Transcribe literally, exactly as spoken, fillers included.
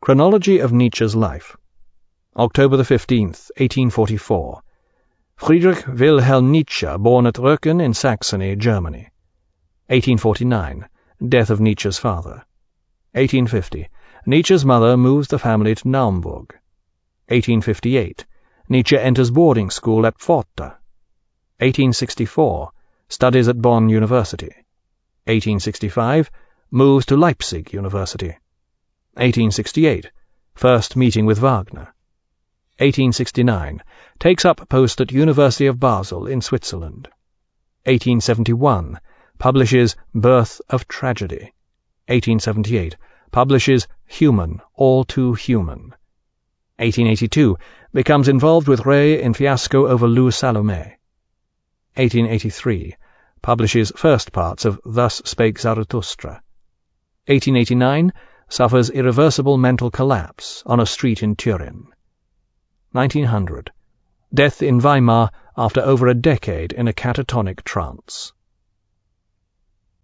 Chronology of Nietzsche's life. October the fifteenth, eighteen forty-four. Friedrich Wilhelm Nietzsche, born at Röcken in Saxony, Germany. eighteen forty-nine. Death of Nietzsche's father. eighteen fifty. Nietzsche's mother moves the family to Naumburg. eighteen fifty-eight. Nietzsche enters boarding school at Pforta. eighteen sixty-four. Studies at Bonn University. eighteen sixty-five. Moves to Leipzig University. eighteen sixty-eight. First meeting with Wagner. eighteen sixty-nine. Takes up post at University of Basel in Switzerland. eighteen seventy-one. Publishes Birth of Tragedy. eighteen seventy-eight. Publishes Human, All Too Human. eighteen eighty-two. Becomes involved with Ray in fiasco over Lou Salome. eighteen eighty-three. Publishes first parts of Thus Spake Zarathustra. eighteen eighty-nine. Suffers irreversible mental collapse on a street in Turin. nineteen hundred. Death in Weimar after over a decade in a catatonic trance.